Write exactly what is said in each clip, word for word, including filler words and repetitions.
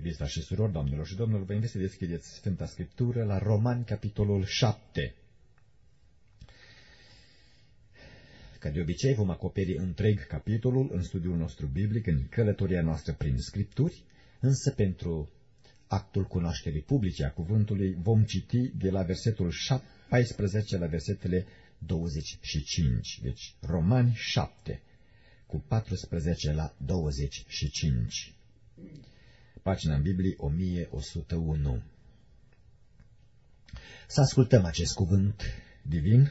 Iubiți frați și surori, doamnelor și domnilor, vă invit să deschideți Sfânta Scriptură la Romani, capitolul șapte. Ca de obicei, vom acoperi întreg capitolul în studiul nostru biblic, în călătoria noastră prin Scripturi, însă pentru actul cunoașterii publice a cuvântului vom citi de la versetul paisprezece la versetele douăzeci și cinci. Deci, Romani șapte, cu paisprezece la douăzeci și cinci. Pagina în Biblie o mie o sută unu. Să ascultăm acest cuvânt divin.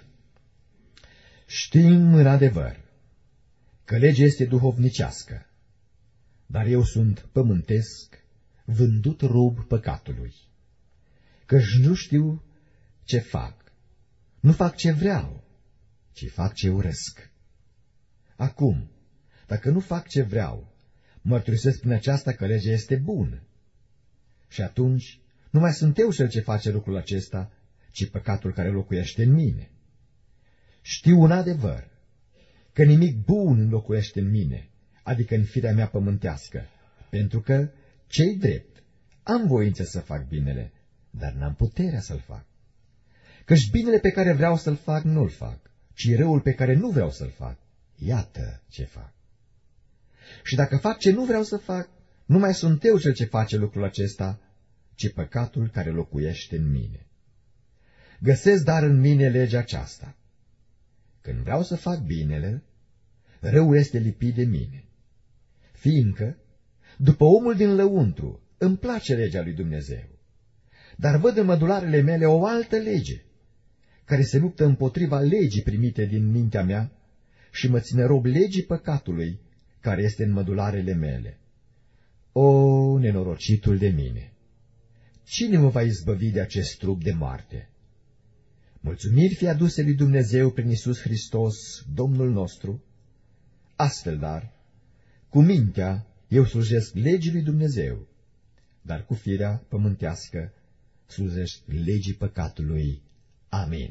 Știm în adevăr că legea este duhovnicească, dar eu sunt pământesc, vândut rob păcatului, căci nu știu ce fac, nu fac ce vreau, ci fac ce urăsc. Acum, dacă nu fac ce vreau, mărturisesc prin aceasta că legea este bună. Și atunci nu mai sunt eu cel ce face lucrul acesta, ci păcatul care locuiește în mine. Știu un adevăr că nimic bun nu locuiește în mine, adică în firea mea pământească, pentru că, ce-i drept, am voință să fac binele, dar n-am puterea să-l fac. Căci binele pe care vreau să-l fac, nu-l fac, ci răul pe care nu vreau să-l fac, iată ce fac. Și dacă fac ce nu vreau să fac, nu mai sunt eu cel ce face lucrul acesta, ci păcatul care locuiește în mine. Găsesc dar în mine legea aceasta. Când vreau să fac binele, răul este lipit de mine. Fiindcă, după omul din lăuntru, îmi place legea lui Dumnezeu, dar văd în mădularele mele o altă lege, care se luptă împotriva legii primite din mintea mea și mă ține rob legii păcatului, care este în mădularele mele. O, nenorocitul de mine! Cine mă va izbăvi de acest trup de moarte? Mulțumiri fie aduse lui Dumnezeu prin Iisus Hristos, Domnul nostru. Astfel, dar, cu mintea eu slujesc legii lui Dumnezeu, dar cu firea pământească slujesc legii păcatului. Amin.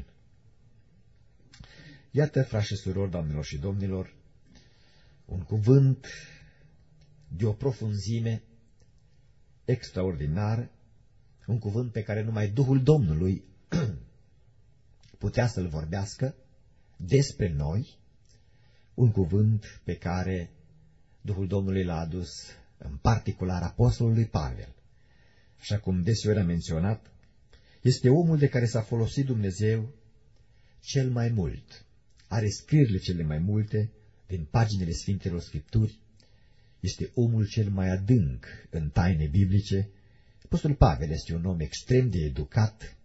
Iată, frați și surori, doamnelor și domnilor, un cuvânt de o profunzime extraordinară, un cuvânt pe care numai Duhul Domnului putea să-l vorbească despre noi, un cuvânt pe care Duhul Domnului l-a adus în particular apostolului Pavel. Așa cum deseori am menționat, este omul de care s-a folosit Dumnezeu cel mai mult. Are scrierile cele mai multe din paginile Sfintelor Scripturi, este omul cel mai adânc în taine biblice. Apostolul Pavel este un om extrem de educat,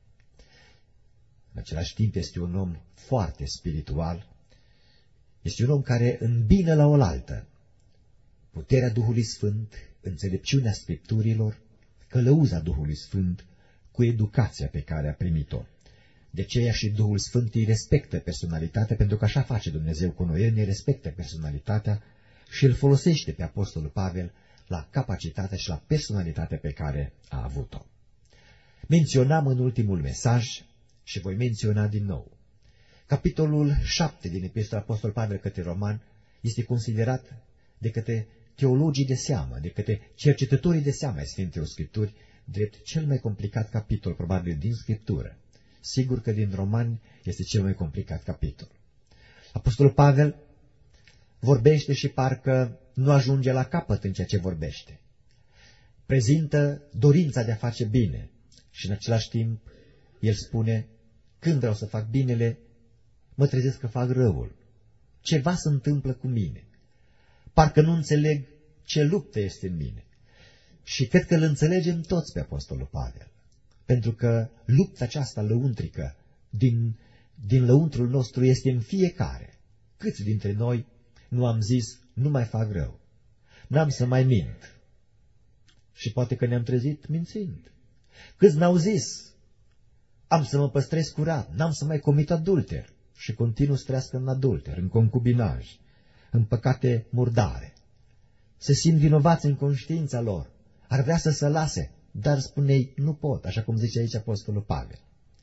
în același timp este un om foarte spiritual, este un om care îmbină la oaltă puterea Duhului Sfânt, înțelepciunea Scripturilor, călăuza Duhului Sfânt cu educația pe care a primit-o. De aceea și Duhul Sfânt îi respectă personalitatea, pentru că așa face Dumnezeu cu noi, El ne respectă personalitatea și îl folosește pe apostolul Pavel la capacitatea și la personalitatea pe care a avut-o. Menționam în ultimul mesaj și voi menționa din nou. Capitolul șapte din Epistola Apostol Pavel către Roman este considerat de către teologii de seamă, de către cercetătorii de seamă ai Sfintelor Scripturi, drept cel mai complicat capitol, probabil, din Scriptură. Sigur că din Romani este cel mai complicat capitol. Apostolul Pavel vorbește și parcă nu ajunge la capăt în ceea ce vorbește. Prezintă dorința de a face bine și în același timp el spune, când vreau să fac binele, mă trezesc că fac răul. Ceva se întâmplă cu mine. Parcă nu înțeleg ce luptă este în mine. Și cred că îl înțelegem toți pe apostolul Pavel. Pentru că lupta aceasta lăuntrică din, din lăuntrul nostru este în fiecare. Câți dintre noi nu am zis, nu mai fac rău, n-am să mai mint? Și poate că ne-am trezit mințind. Câți n-au zis, am să mă păstrez curat, n-am să mai comit adulter, și continuu să trăiască în adulter, în concubinaj, în păcate murdare. Se simt vinovați în conștiința lor, ar vrea să se lase, dar spune-i, nu pot, așa cum zice aici apostolul Pavel.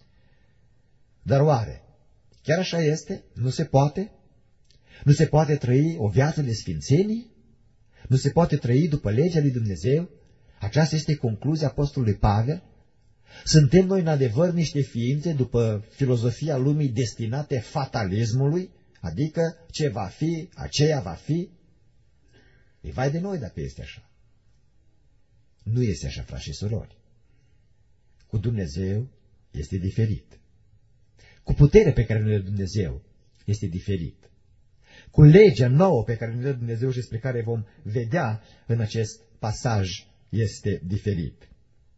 Dar oare, chiar așa este? Nu se poate? Nu se poate trăi o viață de sfințenie? Nu se poate trăi după legea lui Dumnezeu? Aceasta este concluzia apostolului Pavel? Suntem noi în adevăr niște ființe după filozofia lumii destinate fatalismului, adică ce va fi, aceea va fi? E vai de noi dacă este așa. Nu este așa, frați și surori. Cu Dumnezeu este diferit. Cu puterea pe care ne dă Dumnezeu este diferit. Cu legea nouă pe care ne dă Dumnezeu și despre care vom vedea în acest pasaj este diferit.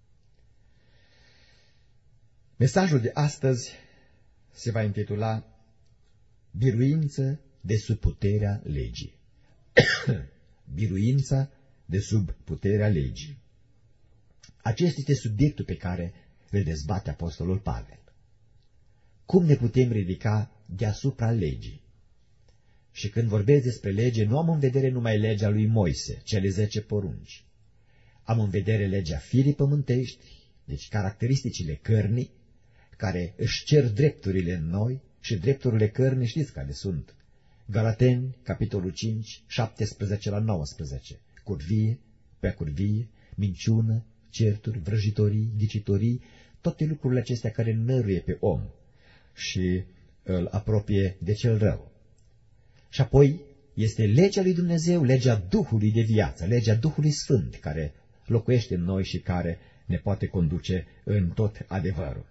Mesajul de astăzi se va intitula Biruință de sub puterea legii. Biruința de sub puterea legii. Acesta este subiectul pe care îl dezbate apostolul Pavel. Cum ne putem ridica deasupra legii? Și când vorbesc despre lege, nu am în vedere numai legea lui Moise, cele zece porunci. Am în vedere legea firii pământești, deci caracteristicile cărnii, care își cer drepturile în noi și drepturile cărnii știți care sunt. Galateni, capitolul cinci, șaptesprezece la nouăsprezece. Curvie, pe curvie, minciună, certuri, vrăjitorii, ghicitorii, toate lucrurile acestea care năruie pe om și îl apropie de cel rău. Și apoi este legea lui Dumnezeu, legea Duhului de viață, legea Duhului Sfânt, care locuiește în noi și care ne poate conduce în tot adevărul.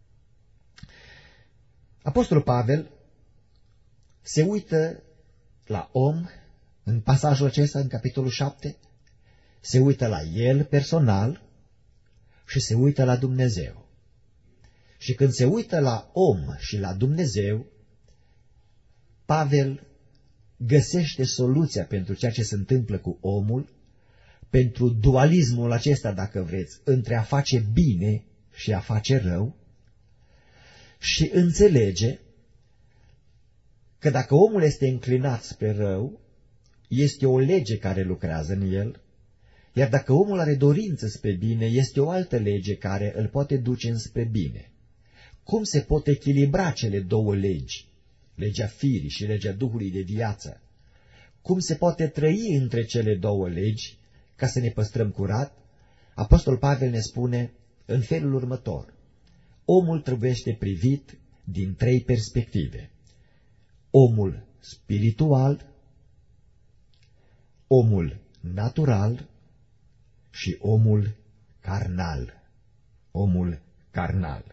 Apostolul Pavel se uită la om în pasajul acesta, în capitolul șapte, se uită la el personal și se uită la Dumnezeu. Și când se uită la om și la Dumnezeu, Pavel găsește soluția pentru ceea ce se întâmplă cu omul, pentru dualismul acesta, dacă vreți, între a face bine și a face rău, și înțelege că dacă omul este înclinat spre rău, este o lege care lucrează în el, iar dacă omul are dorință spre bine, este o altă lege care îl poate duce înspre bine. Cum se pot echilibra cele două legi, legea firii și legea Duhului de viață? Cum se poate trăi între cele două legi ca să ne păstrăm curat? Apostol Pavel ne spune în felul următor: omul trebuiește privit din trei perspective. Omul spiritual, omul natural și omul carnal. Omul carnal.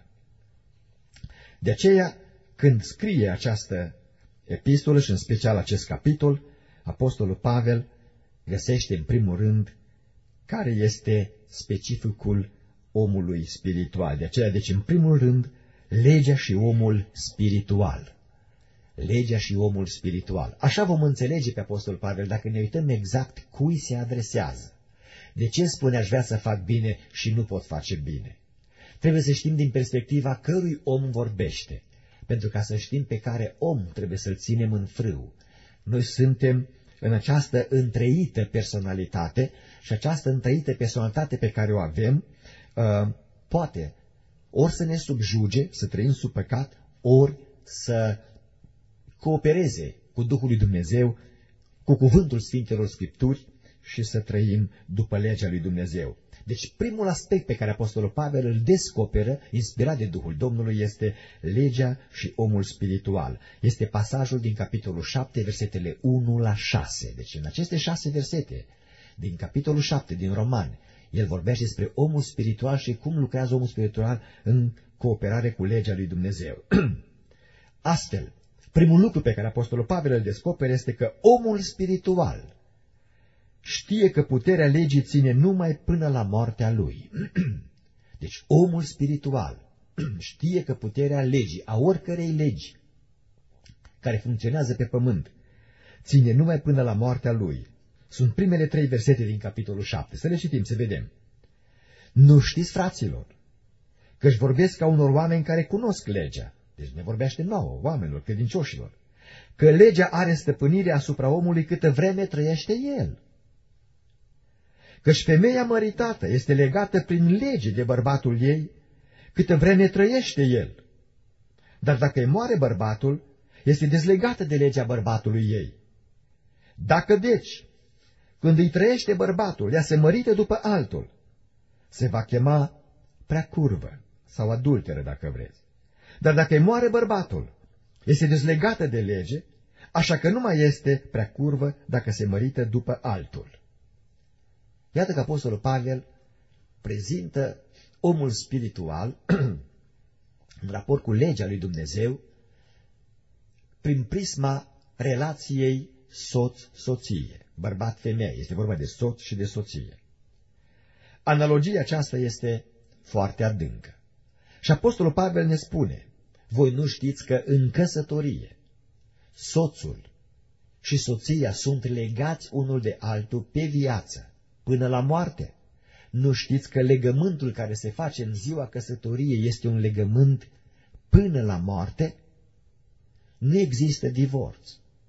De aceea, când scrie această epistolă și în special acest capitol, apostolul Pavel găsește în primul rând care este specificul omului spiritual. De aceea, deci, în primul rând, legea și omul spiritual. Legea și omul spiritual. Așa vom înțelege pe apostolul Pavel dacă ne uităm exact cui se adresează. De ce spune aș vrea să fac bine și nu pot face bine? Trebuie să știm din perspectiva cărui om vorbește, pentru ca să știm pe care om trebuie să-l ținem în frâu. Noi suntem în această întreită personalitate și această întreită personalitate pe care o avem uh, poate ori să ne subjuge, să trăim sub păcat, ori să coopereze cu Duhul lui Dumnezeu, cu cuvântul Sfintelor Scripturi și să trăim după legea lui Dumnezeu. Deci primul aspect pe care apostolul Pavel îl descoperă, inspirat de Duhul Domnului, este legea și omul spiritual. Este pasajul din capitolul șapte, versetele unu la șase. Deci în aceste șase versete, din capitolul șapte, din Romani, el vorbește despre omul spiritual și cum lucrează omul spiritual în cooperare cu legea lui Dumnezeu. Astfel, primul lucru pe care apostolul Pavel îl descoperă este că omul spiritual știe că puterea legii ține numai până la moartea lui. Deci omul spiritual știe că puterea legii, a oricărei legi care funcționează pe pământ, ține numai până la moartea lui. Sunt primele trei versete din capitolul șapte. Să le citim, să vedem. Nu știți, fraților, că își vorbesc ca unor oameni care cunosc legea. Deci ne vorbește nouă, oamenilor, credincioșilor, că legea are stăpânire asupra omului câtă vreme trăiește el. Căci femeia măritată este legată prin lege de bărbatul ei câtă vreme trăiește el. Dar dacă îi moare bărbatul, este dezlegată de legea bărbatului ei. Dacă deci, când îi trăiește bărbatul, ea se mărită după altul, se va chema prea curvă sau adulteră, dacă vreți. Dar dacă îi moare bărbatul, este dezlegată de lege, așa că nu mai este prea curvă dacă se mărită după altul. Iată că apostolul Pavel prezintă omul spiritual în raport cu legea lui Dumnezeu prin prisma relației soț-soție, bărbat-femeie. Este vorba de soț și de soție. Analogia aceasta este foarte adâncă. Și apostolul Pavel ne spune, voi nu știți că în căsătorie soțul și soția sunt legați unul de altul pe viață, până la moarte? Nu știți că legământul care se face în ziua căsătoriei este un legământ până la moarte? Nu există divorț.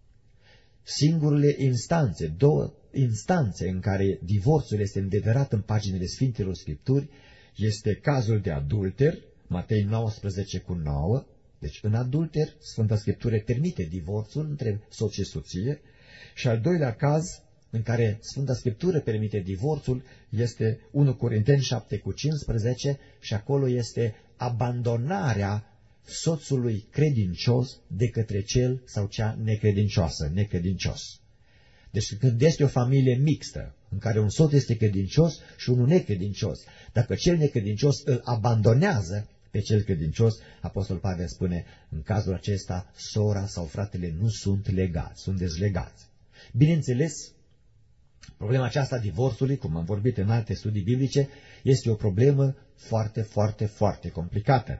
Singurele instanțe, două instanțe în care divorțul este îndeverat în paginile Sfintelor Scripturi, este cazul de adulter, Matei nouăsprezece cu nouă, deci în adulter Sfânta Scriptură permite divorțul între soț și soție, și al doilea caz în care Sfânta Scriptură permite divorțul este unu Corinteni șapte cu cincisprezece și acolo este abandonarea soțului credincios de către cel sau cea necredincioasă, necredincios. Deci când este o familie mixtă, în care un soț este credincios și unul necredincios, dacă cel necredincios îl abandonează pe cel credincios, apostolul Pavel spune, în cazul acesta, sora sau fratele nu sunt legați, sunt dezlegați. Bineînțeles, problema aceasta divorțului, cum am vorbit în alte studii biblice, este o problemă foarte, foarte, foarte complicată.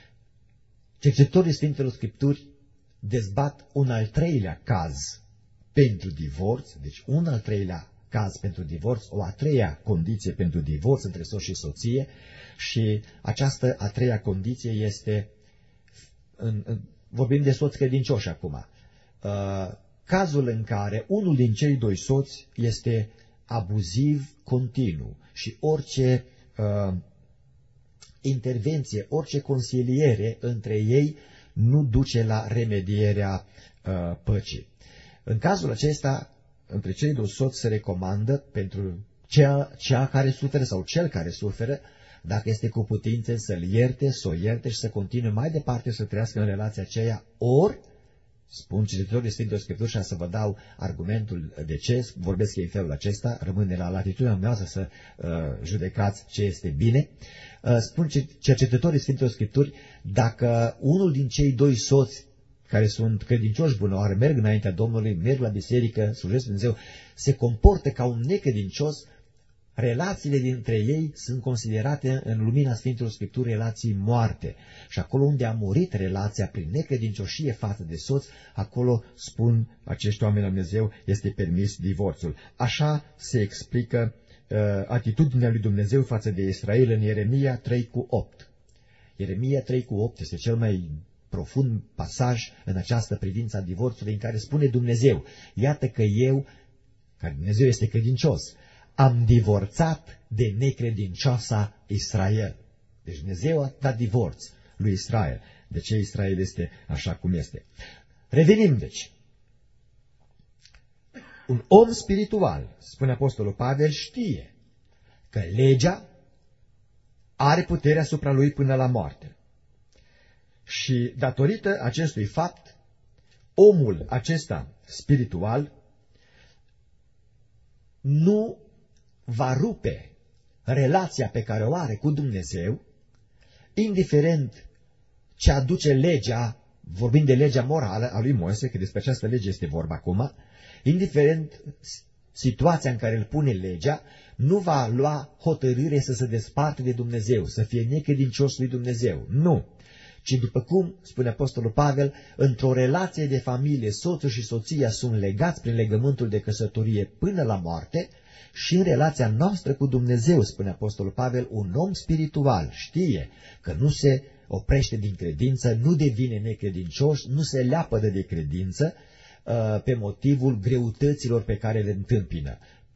Cercetătorii Sfintelor Scripturi dezbat un al treilea caz pentru divorț, deci un al treilea caz pentru divorț, o a treia condiție pentru divorț între soț și soție, și această a treia condiție este, în, în, vorbim de soți credincioși acum, uh, cazul în care unul din cei doi soți este abuziv continuu și orice uh, intervenție, orice consiliere între ei nu duce la remedierea uh, păcii. În cazul acesta, între cei doi soți se recomandă pentru cea, cea care suferă sau cel care suferă, dacă este cu putință, să-l ierte, să o ierte și să continue mai departe să trăiască în relația aceea, ori, spun cititorii Sfintului Scripturi, și să vă dau argumentul de ce vorbesc ei în felul acesta, rămâne la latitudinea noastră să uh, judecați ce este bine. Uh, spun cercetătorii Sfintului Scripturi, dacă unul din cei doi soți care sunt credincioși bunăoară, merg înaintea Domnului, merg la biserică, slujesc Dumnezeu, se comportă ca un necredincios, relațiile dintre ei sunt considerate în lumina Sfintelor Scripturi relații moarte. Și acolo unde a murit relația prin necredincioșie față de soț, acolo, spun acești oameni la Dumnezeu, este permis divorțul. Așa se explică uh, atitudinea lui Dumnezeu față de Israel în Ieremia trei cu opt. Ieremia trei cu opt este cel mai profund pasaj în această privință a divorțului, în care spune Dumnezeu, iată că eu, care Dumnezeu este credincios, am divorțat de necredincioasa Israel. Deci Dumnezeu a dat divorț lui Israel. De ce Israel este așa cum este? Revenim deci. Un om spiritual, spune apostolul Pavel, știe că legea are putere asupra lui până la moarte. Și datorită acestui fapt, omul acesta spiritual nu va rupe relația pe care o are cu Dumnezeu, indiferent ce aduce legea, vorbind de legea morală a lui Moise, că despre această lege este vorba acum, indiferent situația în care îl pune legea, nu va lua hotărâre să se desparte de Dumnezeu, să fie necredincios lui Dumnezeu. Nu! Ci după cum, spune apostolul Pavel, într-o relație de familie, soțul și soția sunt legați prin legământul de căsătorie până la moarte, și în relația noastră cu Dumnezeu, spune apostolul Pavel, un om spiritual știe că nu se oprește din credință, nu devine necredincios, nu se leapădă de credință uh, pe motivul greutăților pe care le întâmpină.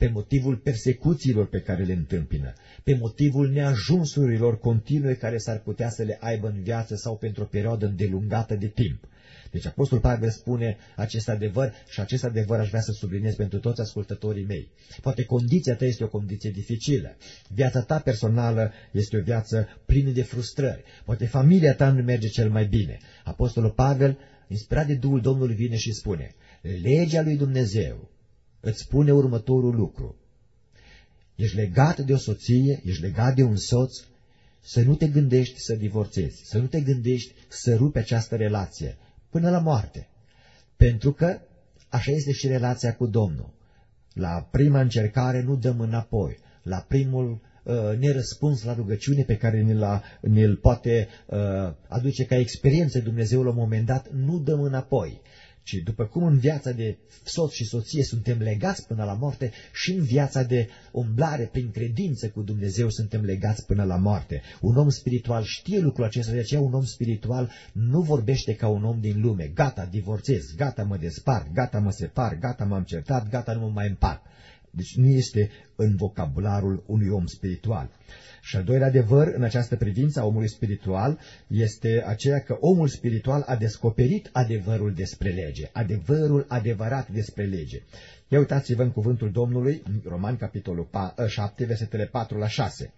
pe motivul persecuțiilor pe care le întâmpină, pe motivul neajunsurilor continue care s-ar putea să le aibă în viață sau pentru o perioadă îndelungată de timp. Deci Apostolul Pavel spune acest adevăr și acest adevăr aș vrea să subliniez pentru toți ascultătorii mei. Poate condiția ta este o condiție dificilă, viața ta personală este o viață plină de frustrări, poate familia ta nu merge cel mai bine. Apostolul Pavel, inspirat de Duhul Domnului, vine și spune, legea lui Dumnezeu îți spune următorul lucru. Ești legat de o soție, ești legat de un soț, să nu te gândești să divorțezi, să nu te gândești să rupi această relație până la moarte. Pentru că așa este și relația cu Domnul. La prima încercare nu dăm înapoi. La primul uh, nerăspuns la rugăciune pe care ne-l, ne-l poate uh, aduce ca experiență Dumnezeu la un moment dat, nu dăm înapoi. Ci după cum în viața de soț și soție suntem legați până la moarte, și în viața de umblare prin credință cu Dumnezeu suntem legați până la moarte. Un om spiritual știe lucrul acesta, de aceea un om spiritual nu vorbește ca un om din lume. Gata, divorțez, gata, mă despart, gata, mă separ, gata, m-am certat, gata, nu mă mai împart. Deci nu este în vocabularul unui om spiritual. Și al doilea adevăr în această privință a omului spiritual este aceea că omul spiritual a descoperit adevărul despre lege, adevărul adevărat despre lege. Ia uitați-vă în cuvântul Domnului, în Romani, capitolul șapte, versetele patru la șase.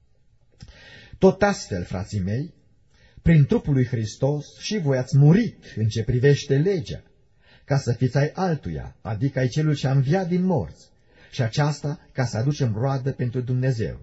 Tot astfel, frații mei, prin trupul lui Hristos și voi ați murit în ce privește legea, ca să fiți ai altuia, adică ai celul ce a înviat din morți, și aceasta ca să aducem roadă pentru Dumnezeu.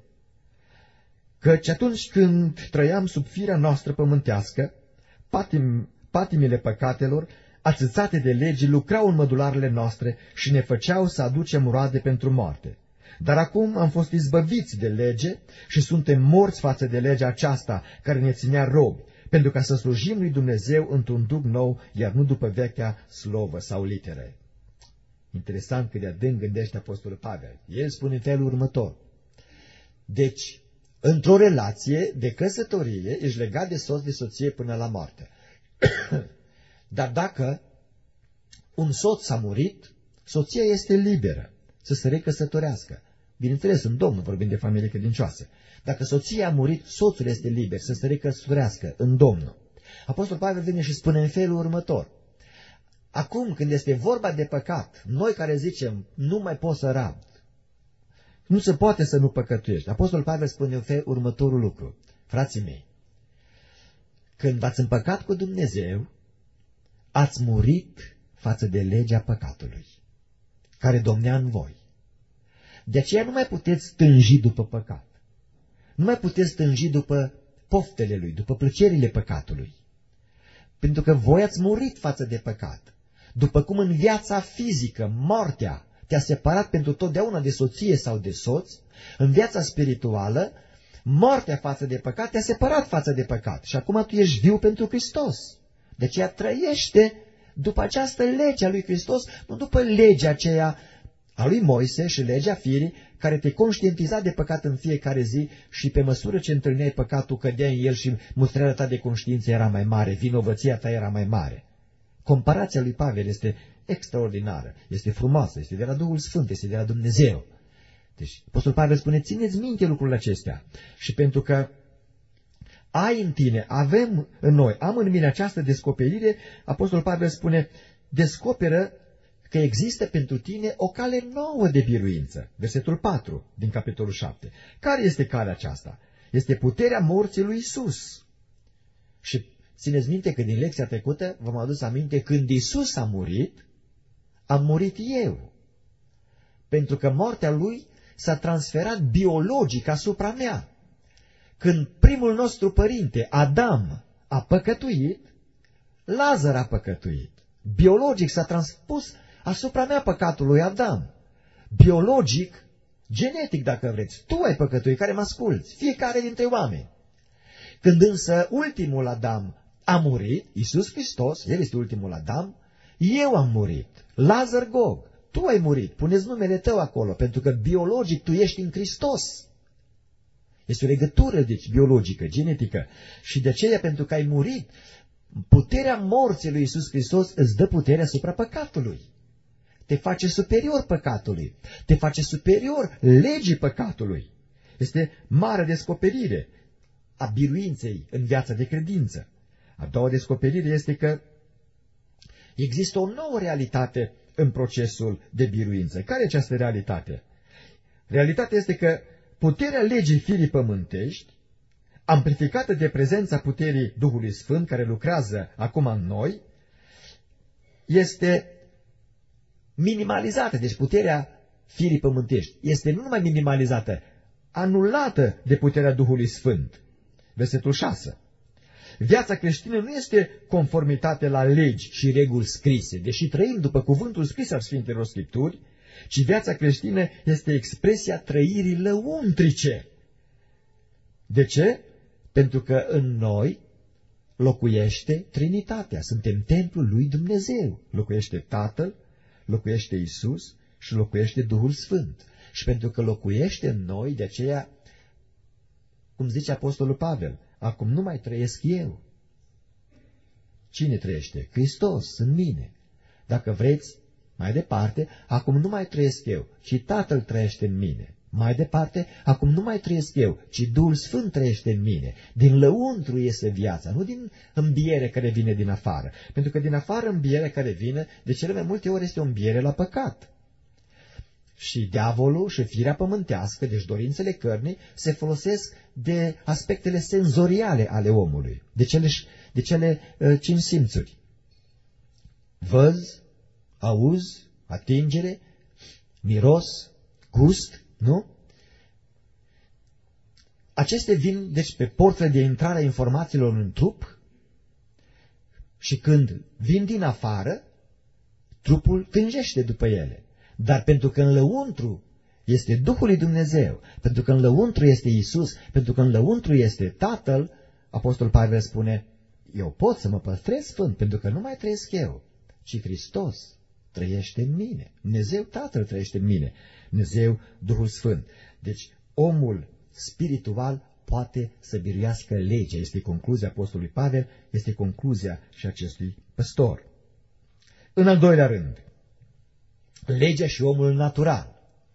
Căci atunci când trăiam sub firea noastră pământească, patim, patimile păcatelor, ațățate de legi, lucrau în mădularele noastre și ne făceau să aducem roade pentru moarte. Dar acum am fost izbăviți de lege și suntem morți față de legea aceasta care ne ținea robi, pentru ca să slujim lui Dumnezeu într-un duc nou, iar nu după vechea slovă sau litere. Interesant cât de adânc gândește Apostolul Pavel. El spune în felul următor. Deci, într-o relație de căsătorie, ești legat de soț, de soție până la moarte. Dar dacă un soț a murit, soția este liberă să se recăsătorească. Bineînțeles, în Domnul vorbim de familie credincioasă. Dacă soția a murit, soțul este liber să se recăsătorească în Domnul. Apostolul Pavel vine și spune în felul următor. Acum, când este vorba de păcat, noi care zicem, nu mai pot să rab, nu se poate să nu păcătuiești. Apostolul Pavel spune în fel următorul lucru. Frații mei, când v-ați împăcat cu Dumnezeu, ați murit față de legea păcatului, care domnea în voi. De aceea nu mai puteți stânji după păcat. Nu mai puteți stânji după poftele lui, după plăcerile păcatului. Pentru că voi ați murit față de păcat. După cum în viața fizică, moartea te-a separat pentru totdeauna de soție sau de soț, în viața spirituală, moartea față de păcat te-a separat față de păcat. Și acum tu ești viu pentru Hristos. De aceea trăiește după această lege a lui Hristos, nu după legea aceea a lui Moise și legea firii, care te conștientiza de păcat în fiecare zi și pe măsură ce întâlneai păcatul cădea în el și mustrarea ta de conștiință era mai mare, vinovăția ta era mai mare. Comparația lui Pavel este extraordinară, este frumoasă, este de la Duhul Sfânt, este de la Dumnezeu. Deci, Apostolul Pavel spune, țineți minte lucrurile acestea. Și pentru că ai în tine, avem în noi, am în mine această descoperire, Apostolul Pavel spune, descoperă că există pentru tine o cale nouă de biruință. Versetul patru din capitolul șapte. Care este calea aceasta? Este puterea morții lui Iisus. Și țineți minte că din lecția trecută v-am adus aminte, când Iisus a murit, am murit eu. Pentru că moartea lui s-a transferat biologic asupra mea. Când primul nostru părinte, Adam, a păcătuit, Lazar a păcătuit. Biologic s-a transpus asupra mea păcatul lui Adam. Biologic, genetic dacă vreți, tu ai păcătuit, care mă asculți, fiecare dintre oameni. Când însă ultimul Adam a murit, Iisus Hristos, El este ultimul Adam, eu am murit, Lazar Gog, tu ai murit, puneți numele tău acolo, pentru că biologic tu ești în Hristos. Este o legătură, deci, biologică, genetică. Și de aceea, pentru că ai murit, puterea morții lui Iisus Hristos îți dă puterea asupra păcatului. te face superior păcatului, te face superior legii păcatului. Este mare descoperire a biruinței în viața de credință. A doua descoperire este că există o nouă realitate în procesul de biruință. Care e această realitate? Realitatea este că puterea legii firii pământești, amplificată de prezența puterii Duhului Sfânt, care lucrează acum în noi, este minimalizată. Deci puterea firii pământești este nu numai minimalizată, anulată de puterea Duhului Sfânt. Versetul șase. Viața creștină nu este conformitate la legi și reguli scrise, deși trăim după cuvântul scris al Sfintelor Scripturi, ci viața creștină este expresia trăirii lăuntrice. De ce? Pentru că în noi locuiește Trinitatea. Suntem templul lui Dumnezeu. Locuiește Tatăl, locuiește Iisus și locuiește Duhul Sfânt. Și pentru că locuiește în noi, de aceea, cum zice Apostolul Pavel, acum nu mai trăiesc eu. Cine trăiește? Hristos în mine. Dacă vreți, mai departe, acum nu mai trăiesc eu, ci Tatăl trăiește în mine. Mai departe, acum nu mai trăiesc eu, ci Duhul Sfânt trăiește în mine. Din lăuntru iese viața, nu din îmbiere care vine din afară. Pentru că din afară îmbiere care vine, de cele mai multe ori este o îmbiere la păcat. Și diavolul și firea pământească, deci dorințele cărnii, se folosesc de aspectele senzoriale ale omului, de cele, de cele uh, cinci simțuri. Văz, auz, atingere, miros, gust, nu? Acestea vin, deci, pe porțile de intrare a informațiilor în trup și când vin din afară, trupul tânjește după ele. Dar pentru că în lăuntru este Duhul lui Dumnezeu, pentru că în lăuntru este Iisus, pentru că în lăuntru este Tatăl, Apostolul Pavel spune, eu pot să mă păstrez sfânt, pentru că nu mai trăiesc eu, ci Hristos trăiește în mine. Dumnezeu Tatăl trăiește în mine. Dumnezeu Duhul Sfânt. Deci omul spiritual poate să biruiască legea. Este concluzia Apostolului Pavel, este concluzia și acestui păstor. În al doilea rând, legea și omul natural.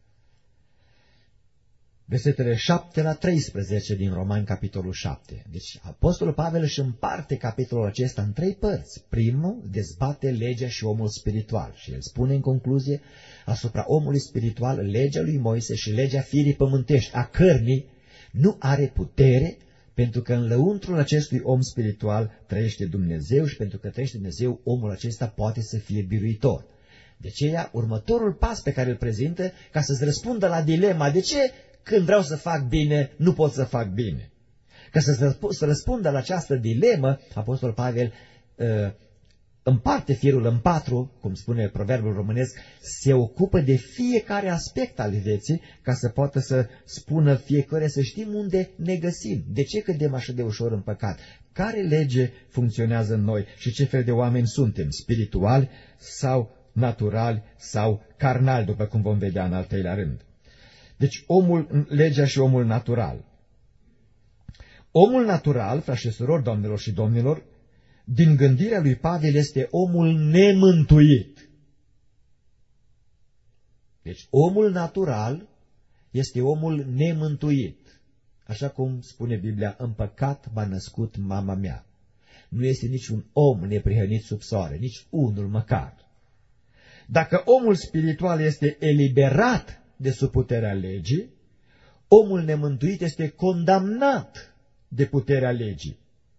Versetele șapte la treisprezece din Romani, capitolul șapte. Deci Apostolul Pavel își împarte capitolul acesta în trei părți. Primul dezbate legea și omul spiritual și el spune în concluzie asupra omului spiritual legea lui Moise și legea firii pământești, a cărnii, nu are putere, pentru că în lăuntrul acestui om spiritual trăiește Dumnezeu și pentru că trăiește Dumnezeu, omul acesta poate să fie biruitor. De aceea, următorul pas pe care îl prezintă, ca să-ți răspundă la dilema, de ce când vreau să fac bine, nu pot să fac bine? Ca să, să răspundă la această dilemă, Apostolul Pavel uh, împarte firul în patru, cum spune proverbul românesc, se ocupă de fiecare aspect al vieții, ca să poată să spună fiecare, să știm unde ne găsim, de ce cădem așa de ușor în păcat, care lege funcționează în noi și ce fel de oameni suntem, spirituali sau naturali sau carnali, după cum vom vedea în al treilea rând. Deci omul, legea și omul natural. Omul natural, frați și surori, doamnelor și domnilor, din gândirea lui Pavel este omul nemântuit. Deci omul natural este omul nemântuit. Așa cum spune Biblia, în păcat m-a născut mama mea. Nu este niciun om neprihănit sub soare, nici unul măcar. Dacă omul spiritual este eliberat de sub puterea legii, omul nemântuit este condamnat de puterea legii.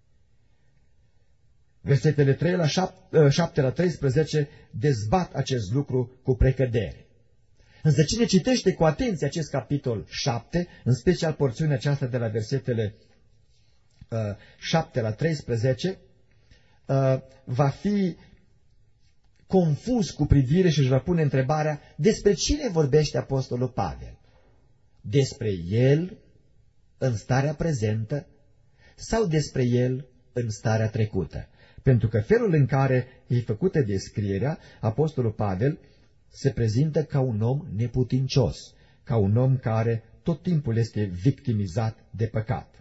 Versetele trei la șapte la treisprezece dezbat acest lucru cu precădere. Însă cine citește cu atenție acest capitol șapte, în special porțiunea aceasta de la versetele uh, șapte la treisprezece, uh, va fi confuz cu privire și își va pune întrebarea despre cine vorbește Apostolul Pavel. Despre el în starea prezentă sau despre el în starea trecută? Pentru că felul în care e făcută descrierea, Apostolul Pavel se prezintă ca un om neputincios, ca un om care tot timpul este victimizat de păcat.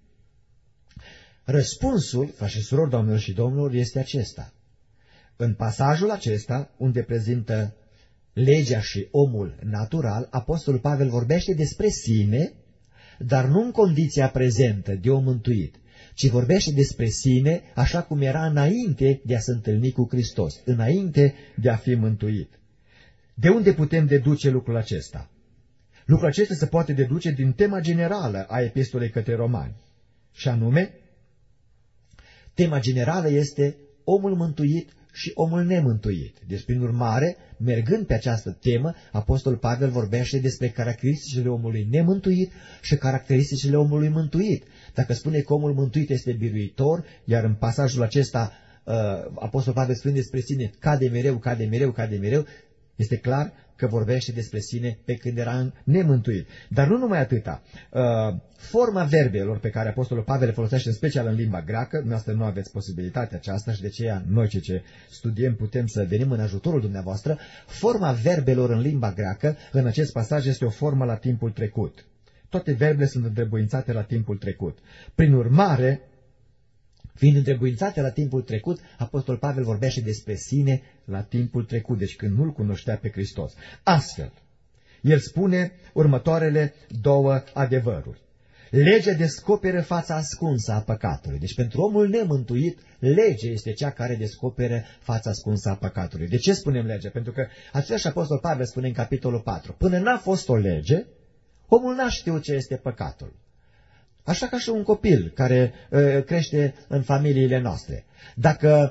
Răspunsul, frați și surori, doamnelor și domnilor, este acesta. În pasajul acesta, unde prezintă legea și omul natural, apostolul Pavel vorbește despre sine, dar nu în condiția prezentă de om mântuit, ci vorbește despre sine așa cum era înainte de a se întâlni cu Hristos, înainte de a fi mântuit. De unde putem deduce lucrul acesta? Lucrul acesta se poate deduce din tema generală a epistolei către romani, și anume, tema generală este omul mântuit și omul nemântuit. Deci, prin urmare, mergând pe această temă, apostolul Pavel vorbește despre caracteristicile omului nemântuit și caracteristicile omului mântuit. Dacă spune că omul mântuit este biruitor, iar în pasajul acesta uh, apostolul Pavel spune despre sine cade mereu, cade mereu, cade mereu, este clar că vorbește despre sine pe când era nemântuit. Dar nu numai atâta. Forma verbelor pe care apostolul Pavel le folosește, în special în limba greacă, dumneavoastră nu aveți posibilitatea aceasta și de aceea noi ce, ce studiem putem să venim în ajutorul dumneavoastră. Forma verbelor în limba greacă, în acest pasaj, este o formă la timpul trecut. Toate verbele sunt întrebuințate la timpul trecut. Prin urmare, fiind întrebuințate la timpul trecut, apostolul Pavel vorbește despre sine la timpul trecut, deci când nu-L cunoștea pe Hristos. Astfel, el spune următoarele două adevăruri. Legea descoperă fața ascunsă a păcatului. Deci pentru omul nemântuit, legea este cea care descoperă fața ascunsă a păcatului. De ce spunem legea? Pentru că același apostol Pavel spune în capitolul patru, până n-a fost o lege, omul n-a știut ce este păcatul. Așa ca și un copil care uh, crește în familiile noastre. Dacă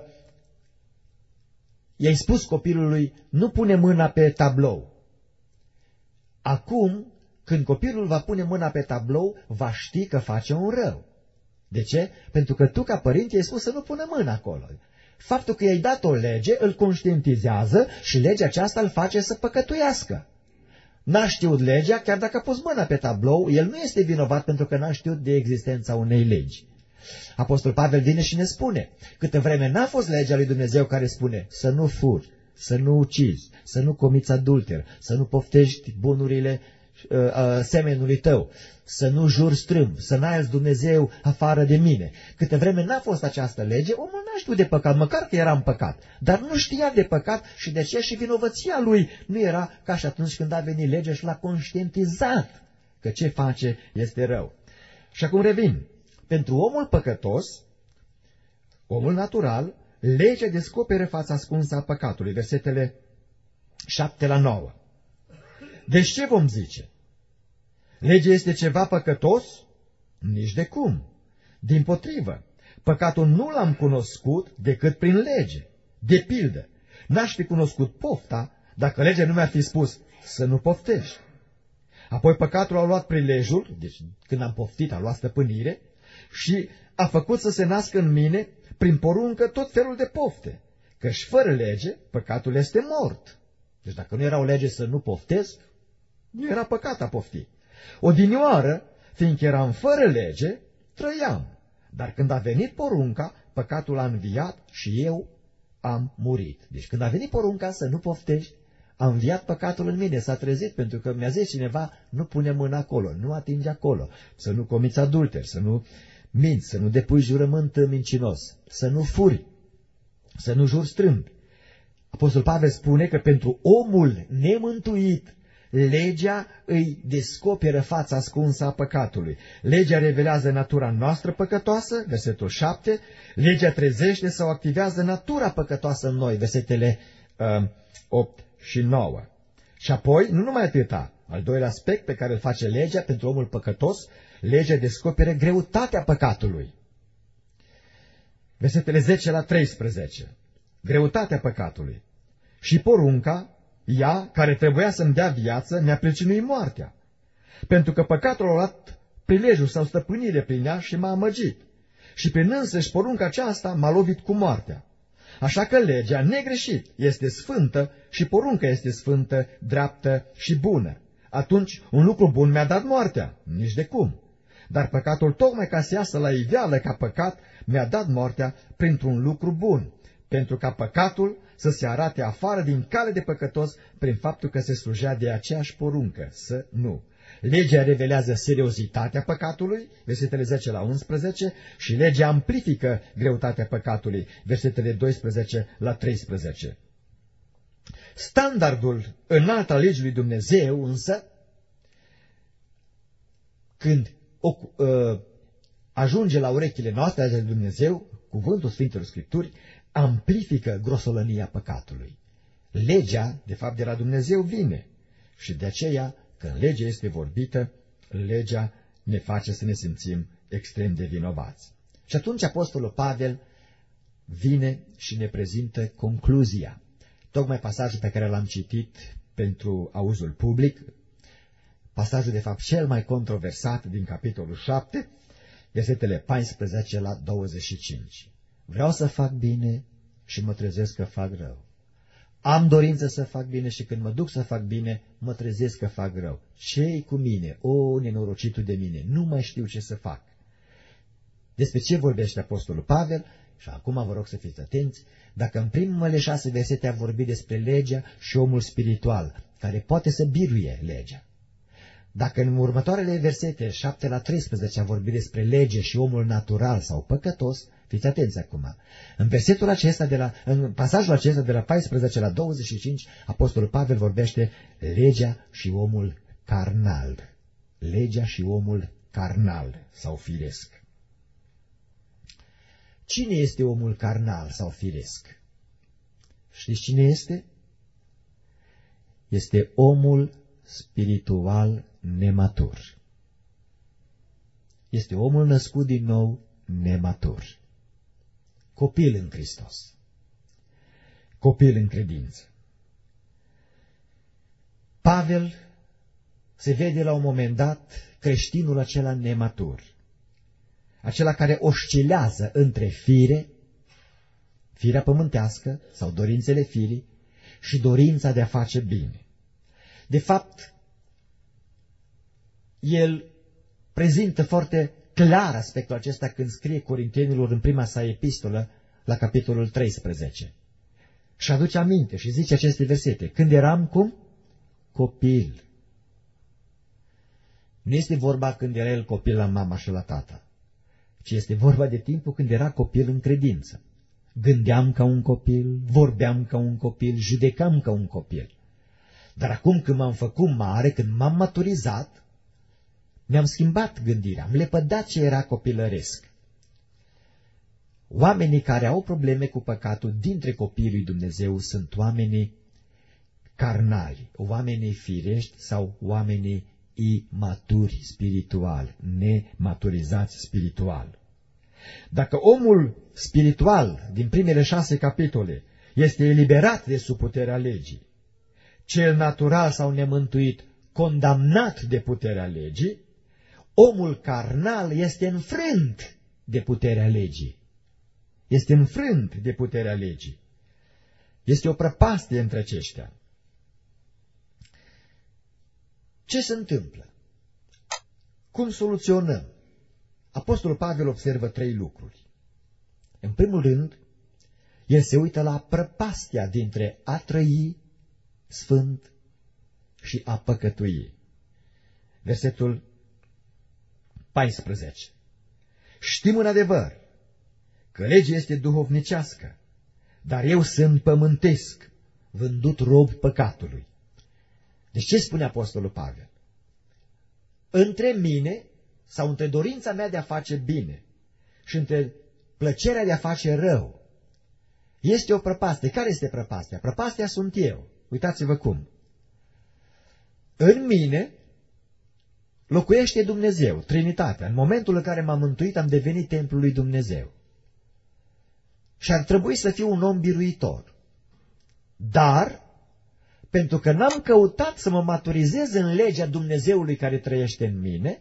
i-ai spus copilului, nu pune mâna pe tablou, acum, când copilul va pune mâna pe tablou, va ști că face un rău. De ce? Pentru că tu, ca părinte, i-ai spus să nu pună mâna acolo. Faptul că i-ai dat o lege îl conștientizează și legea aceasta îl face să păcătuiască. N-a știut legea, chiar dacă a pus mâna pe tablou, el nu este vinovat pentru că n-a știut de existența unei legi. Apostolul Pavel vine și ne spune, câtă vreme n-a fost legea lui Dumnezeu care spune să nu furi, să nu ucizi, să nu comiți adulter, să nu poftești bunurile uh, uh, semenului tău, să nu juri strâmb, să n-ai alți Dumnezeu afară de mine. Câtă vreme n-a fost această lege, omul n-a știut de păcat, măcar că era în păcat, dar nu știa de păcat și de ce și vinovăția lui nu era ca și atunci când a venit legea și l-a conștientizat că ce face este rău. Și acum revin. Pentru omul păcătos, omul natural, legea descoperă fața ascunsă a păcatului. Versetele șapte la nouă. Deci ce vom zice? Legea este ceva păcătos? Nici de cum. Dimpotrivă, păcatul nu l-am cunoscut decât prin lege. De pildă, n-aș fi cunoscut pofta dacă legea nu mi-ar fi spus să nu poftești. Apoi păcatul a luat prilejul, deci când am poftit a luat stăpânire, și a făcut să se nască în mine, prin poruncă, tot felul de pofte. Căci fără lege, păcatul este mort. Deci dacă nu era o lege să nu poftesc, nu era păcat a pofti. Odinioară, fiindcă eram fără lege, trăiam. Dar când a venit porunca, păcatul a înviat și eu am murit. Deci când a venit porunca să nu poftești, a înviat păcatul în mine, s-a trezit, pentru că mi-a zis cineva, nu pune mâna acolo, nu atinge acolo, să nu comiți adulter, să nu minți, să nu depui jurământ mincinos, să nu furi, să nu juri strâmbi. Apostolul Pavel spune că pentru omul nemântuit, legea îi descoperă fața ascunsă a păcatului. Legea revelează natura noastră păcătoasă, versetul șapte, legea trezește sau activează natura păcătoasă în noi, versetele uh, opt și nouă. Și apoi, nu numai atâta, al doilea aspect pe care îl face legea pentru omul păcătos, legea descoperă greutatea păcatului. Versetele zece la treisprezece. Greutatea păcatului. Și porunca, ea, care trebuia să-mi dea viață, mi-a pricinuit moartea. Pentru că păcatul a luat prilejul sau stăpânire prin ea și m-a amăgit. Și prin însăși porunca aceasta m-a lovit cu moartea. Așa că legea, negreșit, este sfântă și porunca este sfântă, dreaptă și bună. Atunci un lucru bun mi-a dat moartea, nici de cum. Dar păcatul, tocmai ca să iasă la iveală ca păcat, mi-a dat moartea printr-un lucru bun, pentru ca păcatul să se arate afară din cale de păcătos prin faptul că se slujea de aceeași poruncă, să nu. Legea revelează seriozitatea păcatului, versetele zece la unsprezece, și legea amplifică greutatea păcatului, versetele doisprezece la treisprezece. Standardul înalt al legii lui Dumnezeu, însă, când o, uh, ajunge la urechile noastre, legea lui Dumnezeu, cuvântul Sfintelor Scripturi, amplifică grosolănia păcatului. Legea, de fapt, de la Dumnezeu vine și de aceea, când legea este vorbită, legea ne face să ne simțim extrem de vinovați. Și atunci Apostolul Pavel vine și ne prezintă concluzia. Tocmai pasajul pe care l-am citit pentru auzul public, pasajul de fapt cel mai controversat din capitolul șapte, versetele paisprezece la douăzeci și cinci. Vreau să fac bine și mă trezesc că fac rău. Am dorință să fac bine și când mă duc să fac bine, mă trezesc că fac rău. Ce-i cu mine? O, nenorocitul de mine, nu mai știu ce să fac. Despre ce vorbește Apostolul Pavel? Și acum vă rog să fiți atenți. Dacă în primele șase versete a vorbit despre legea și omul spiritual, care poate să biruie legea, dacă în următoarele versete, șapte la treisprezece, a vorbit despre lege și omul natural sau păcătos, fiți atenți acum. În versetul acesta, de la, în pasajul acesta de la paisprezece la douăzeci și cinci, Apostolul Pavel vorbește legea și omul carnal. Legea și omul carnal sau firesc. Cine este omul carnal sau firesc? Știți cine este? Este omul spiritual nematur. Este omul născut din nou nematur. Copil în Hristos. Copil în credință. Pavel se vede la un moment dat creștinul acela nematur. Acela care oscilează între fire, firea pământească sau dorințele firii și dorința de a face bine. De fapt, el prezintă foarte clar aspectul acesta când scrie Corintenilor în prima sa epistolă la capitolul treisprezece. Și aduce aminte și zice aceste versete. Când eram cum? Copil. Nu este vorba când era el copil la mama și la tata, ci este vorba de timpul când era copil în credință. Gândeam ca un copil, vorbeam ca un copil, judecam ca un copil. Dar acum când m-am făcut mare, când m-am maturizat, mi-am schimbat gândirea, am lepădat ce era copilăresc. Oamenii care au probleme cu păcatul dintre copiii lui Dumnezeu sunt oamenii carnali, oamenii firești sau oamenii imaturi spiritual, nematurizați spiritual. Dacă omul spiritual din primele șase capitole este eliberat de sub puterea legii, cel natural sau nemântuit condamnat de puterea legii, omul carnal este înfrânt de puterea legii. Este înfrânt de puterea legii. Este o prăpastie între aceștia. Ce se întâmplă? Cum soluționăm? Apostolul Pavel observă trei lucruri. În primul rând, el se uită la prăpastia dintre a trăi sfânt și a păcătui. Versetul paisprezece. Știm în adevăr că legea este duhovnicească, dar eu sunt pământesc, vândut rob păcatului. Deci ce spune Apostolul Pavel? Între mine sau între dorința mea de a face bine și între plăcerea de a face rău este o prăpastie. Care este prăpastia? Prăpastia sunt eu. Uitați-vă cum. În mine locuiește Dumnezeu, Trinitatea. În momentul în care m-am mântuit, am devenit templul lui Dumnezeu. Și ar trebui să fiu un om biruitor. Dar, pentru că n-am căutat să mă maturizez în legea Dumnezeului care trăiește în mine,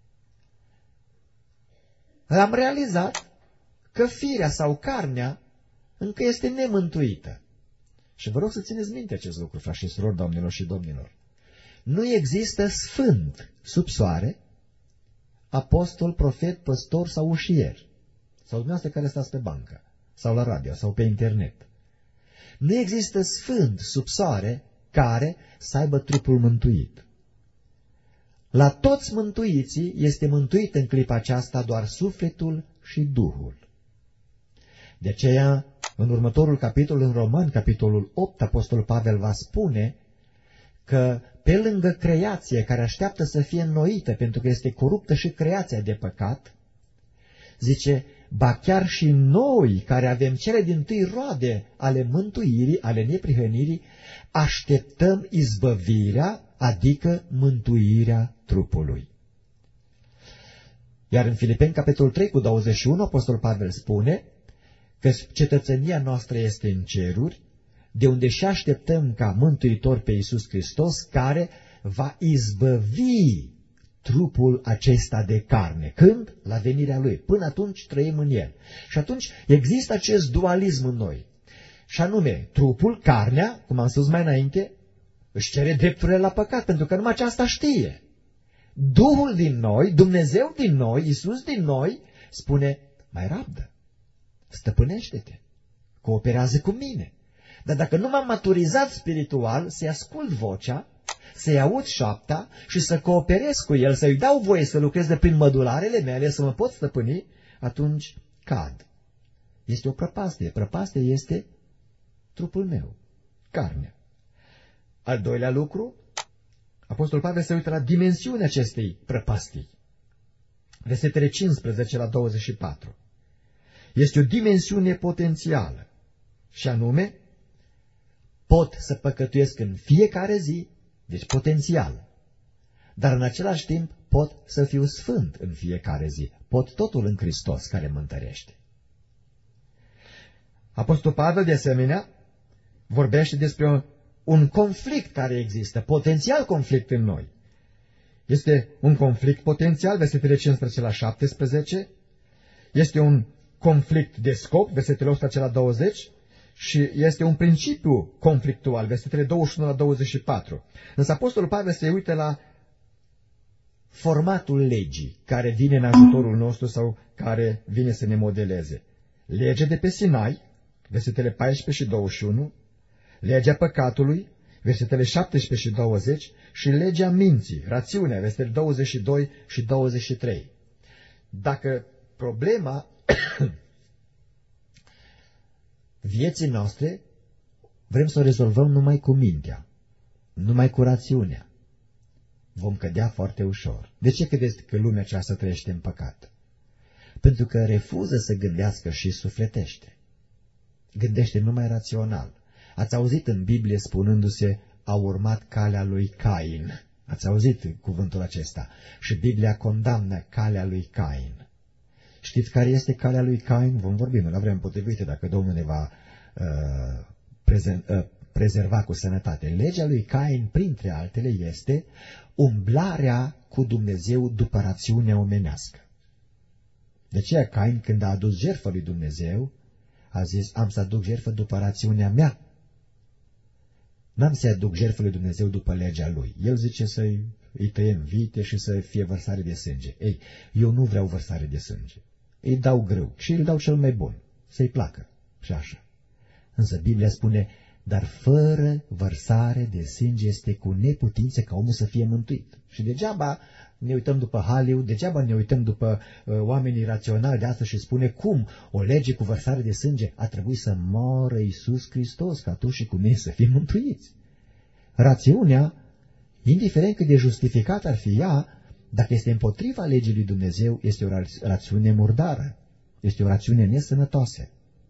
am realizat că firea sau carnea încă este nemântuită. Și vă rog să țineți minte acest lucru, frați și surori, doamnelor și domnilor. Nu există sfânt sub soare, apostol, profet, păstor sau ușier, sau dumneavoastră care stați pe bancă, sau la radio, sau pe internet. Nu există sfânt sub soare care să aibă trupul mântuit. La toți mântuiții este mântuit în clipa aceasta doar sufletul și Duhul. De aceea, În următorul capitol, în Roman, capitolul opt, Apostolul Pavel va spune că pe lângă creație care așteaptă să fie înnoită, pentru că este coruptă și creația de păcat, zice, ba chiar și noi, care avem cele dintâi roade ale mântuirii, ale neprihănirii, așteptăm izbăvirea, adică mântuirea trupului. Iar în Filipeni, capitolul trei, cu douăzeci și unu, Apostolul Pavel spune că cetățenia noastră este în ceruri, de unde și așteptăm ca mântuitor pe Iisus Hristos, care va izbăvi trupul acesta de carne. Când? La venirea Lui. Până atunci trăim în El. Și atunci există acest dualism în noi. Și anume, trupul, carnea, cum am spus mai înainte, își cere drepturile la păcat, pentru că numai aceasta știe. Duhul din noi, Dumnezeu din noi, Iisus din noi, spune, mai rabdă, stăpânește-te, cooperează cu mine. Dar dacă nu m-am maturizat spiritual, să-i ascult vocea, să-i aud șoapta și să cooperez cu el, să-i dau voie să lucreze prin mădularele mele, să mă pot stăpâni, atunci cad. Este o prăpastie. Prăpastie este trupul meu, carnea. Al doilea lucru, Apostolul Pavel se uită la dimensiunea acestei prăpastii. Versetele cincisprezece la douăzeci și patru. Este o dimensiune potențială, și anume, pot să păcătuiesc în fiecare zi, deci potențial, dar în același timp pot să fiu sfânt în fiecare zi. Pot totul în Hristos care mă întărește. Apostolul Pavel, de asemenea, vorbește despre un conflict care există, potențial conflict în noi. Este un conflict potențial, versetele cincisprezece la șaptesprezece, este un conflict de scop, versetele optsprezece la douăzeci, și este un principiu conflictual, versetele douăzeci și unu la douăzeci și patru. Însă Apostolul Pavel se uită la formatul legii care vine în ajutorul nostru sau care vine să ne modeleze. Legea de pe Sinai, versetele paisprezece și douăzeci și unu, legea păcatului, versetele șaptesprezece și douăzeci, și legea minții, rațiunea, versetele douăzeci și doi și douăzeci și trei. Dacă problema vieții noastre vrem să o rezolvăm numai cu mintea, numai cu rațiunea, vom cădea foarte ușor. De ce credeți că lumea aceasta trăiește în păcat? Pentru că refuză să gândească și sufletește. Gândește numai rațional. Ați auzit în Biblie spunându-se, a urmat calea lui Cain. Ați auzit cuvântul acesta. Și Biblia condamnă calea lui Cain. Știți care este calea lui Cain? Vom vorbi la vreme potrivită dacă Domnul ne va uh, prezen, uh, prezerva cu sănătate. Legea lui Cain, printre altele, este umblarea cu Dumnezeu după rațiunea omenească. De aceea Cain, când a adus jertfă lui Dumnezeu, a zis, am să aduc jertfă după rațiunea mea. N-am să aduc jertfă lui Dumnezeu după legea lui. El zice să-i îi tăiem vite și să fie vărsare de sânge. Ei, eu nu vreau vărsare de sânge. Îi dau grâu și îi dau cel mai bun, să-i placă și așa. Însă Biblia spune, dar fără vărsare de sânge este cu neputință ca omul să fie mântuit. Și degeaba ne uităm după Hollywood, degeaba ne uităm după uh, oamenii raționali de astăzi și spune cum o lege cu vărsare de sânge a trebuit să moară Iisus Hristos ca tu și cu mine să fim mântuiți. Rațiunea, indiferent cât de justificat ar fi ea, dacă este împotriva legii lui Dumnezeu, este o rațiune murdară, este o rațiune nesănătoasă.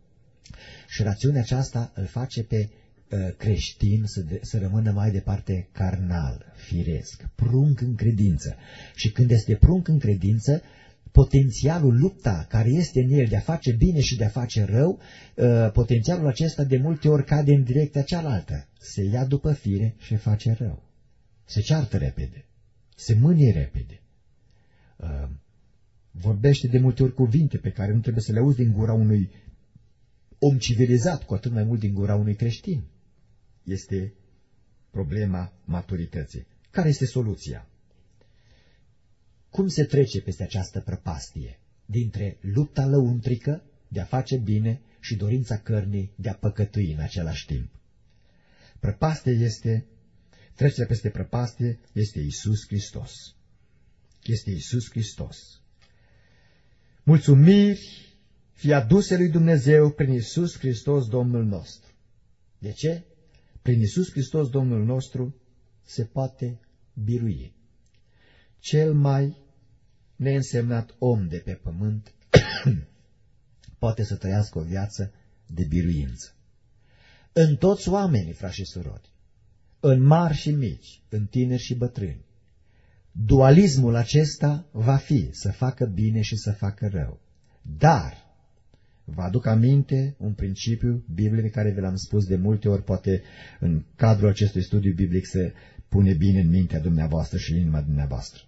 Și rațiunea aceasta îl face pe uh, creștin să, de, să rămână mai departe carnal, firesc, prunc în credință. Și când este prunc în credință, potențialul, lupta care este în el de a face bine și de a face rău, uh, potențialul acesta de multe ori cade în direcția cealaltă. Se ia după fire și face rău. Se ceartă repede. Se mânie repede. Uh, vorbește de multe ori cuvinte pe care nu trebuie să le auzi din gura unui om civilizat, cu atât mai mult din gura unui creștin. Este problema maturității. Care este soluția? Cum se trece peste această prăpastie dintre lupta lăuntrică de a face bine și dorința cărnii de a păcătui în același timp? Prăpastie este, trecerea peste prăpastie este Iisus Hristos. Este Iisus Hristos. Mulțumiri fie aduse lui Dumnezeu prin Iisus Hristos Domnul nostru. De ce? Prin Iisus Hristos Domnul nostru se poate birui. Cel mai neînsemnat om de pe pământ poate să trăiască o viață de biruință. În toți oamenii, frați și surori, în mari și mici, în tineri și bătrâni, dualismul acesta va fi să facă bine și să facă rău. Dar vă aduc aminte un principiu biblic pe care vi l-am spus de multe ori, poate în cadrul acestui studiu biblic se pune bine în mintea dumneavoastră și în inima dumneavoastră.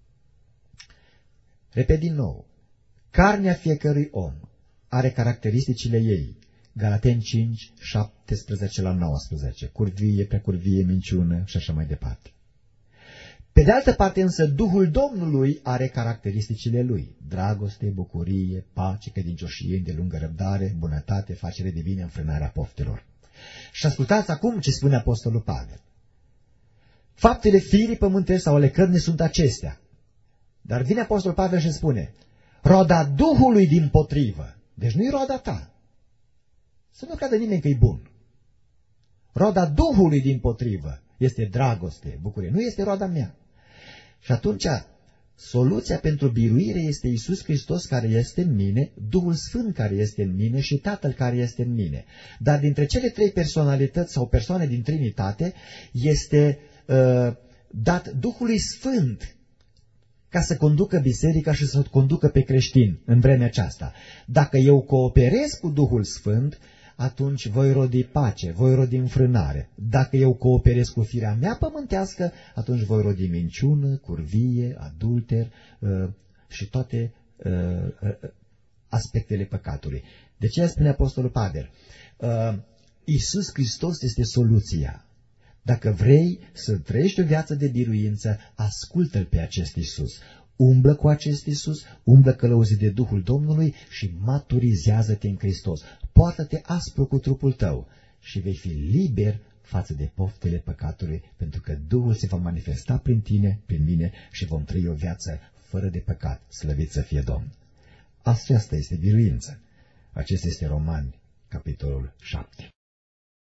Repet din nou, carnea fiecărui om are caracteristicile ei. Galateni cinci, șaptesprezece la nouăsprezece, curvie, precurvie, minciună și așa mai departe. Pe de altă parte însă, Duhul Domnului are caracteristicile lui: dragoste, bucurie, pace, credincioșie, îndelungă răbdare, bunătate, facere de bine, înfrânarea poftelor. Și ascultați acum ce spune Apostolul Pavel. Faptele firii pământești sau ale cărnii sunt acestea. Dar vine Apostolul Pavel și spune, roada Duhului dimpotrivă, deci nu-i roada ta. Să nu creadă nimeni că e bun. Roada Duhului dimpotrivă este dragoste, bucurie, nu este roada mea. Și atunci, soluția pentru biruire este Iisus Hristos care este în mine, Duhul Sfânt care este în mine și Tatăl care este în mine. Dar dintre cele trei personalități sau persoane din Trinitate este uh, dat Duhului Sfânt ca să conducă biserica și să conducă pe creștini în vremea aceasta. Dacă eu cooperez cu Duhul Sfânt, atunci voi rodi pace, voi rodi înfrânare. Dacă eu cooperez cu firea mea pământească, atunci voi rodi minciună, curvie, adulter uh, și toate uh, aspectele păcatului. De ce spune Apostolul Pavel? Uh, Iisus Hristos este soluția. Dacă vrei să trăiești o viață de biruință, ascultă-L pe acest Iisus. Umblă cu acest Iisus, umblă călăuzit de Duhul Domnului și maturizează-te în Hristos. Poartă-te aspru cu trupul tău și vei fi liber față de poftele păcatului, pentru că Duhul se va manifesta prin tine, prin mine și vom trăi o viață fără de păcat, slăvit să fie Domn. Aceasta este biruință. Acesta este Romani, capitolul șapte.